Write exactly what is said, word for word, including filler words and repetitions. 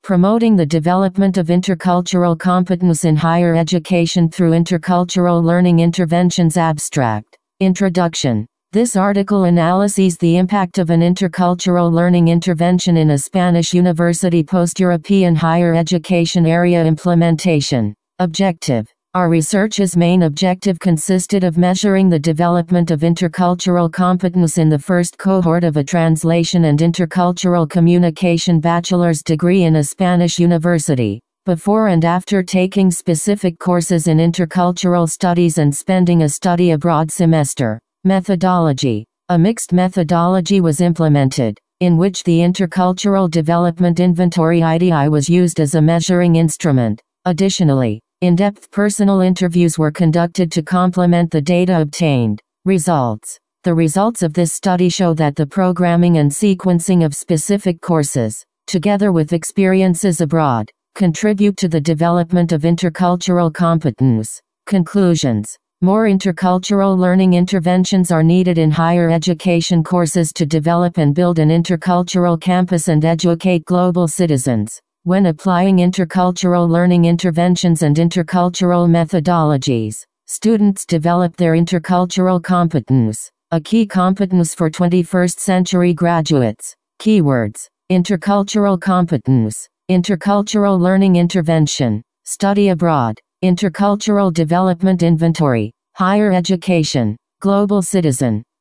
Promoting the development of intercultural competence in higher education through intercultural learning interventions. Abstract. Introduction. This article analyses the impact of an intercultural learning intervention in a Spanish university post-European higher education area implementation. Objective. Our research's main objective consisted of measuring the development of intercultural competence in the first cohort of a translation and intercultural communication bachelor's degree in a Spanish university, before and after taking specific courses in intercultural studies and spending a study abroad semester. Methodology. A mixed methodology was implemented, in which the Intercultural Development Inventory I D I was used as a measuring instrument. Additionally, in-depth personal interviews were conducted to complement the data obtained. Results. The results of this study show that the programming and sequencing of specific courses, together with experiences abroad, contribute to the development of intercultural competence. Conclusions. More intercultural learning interventions are needed in higher education courses to develop and build an intercultural campus and educate global citizens. When applying intercultural learning interventions and intercultural methodologies, students develop their intercultural competence, a key competence for twenty-first century graduates. Keywords: intercultural competence, intercultural learning intervention, study abroad, intercultural development inventory, higher education, global citizen.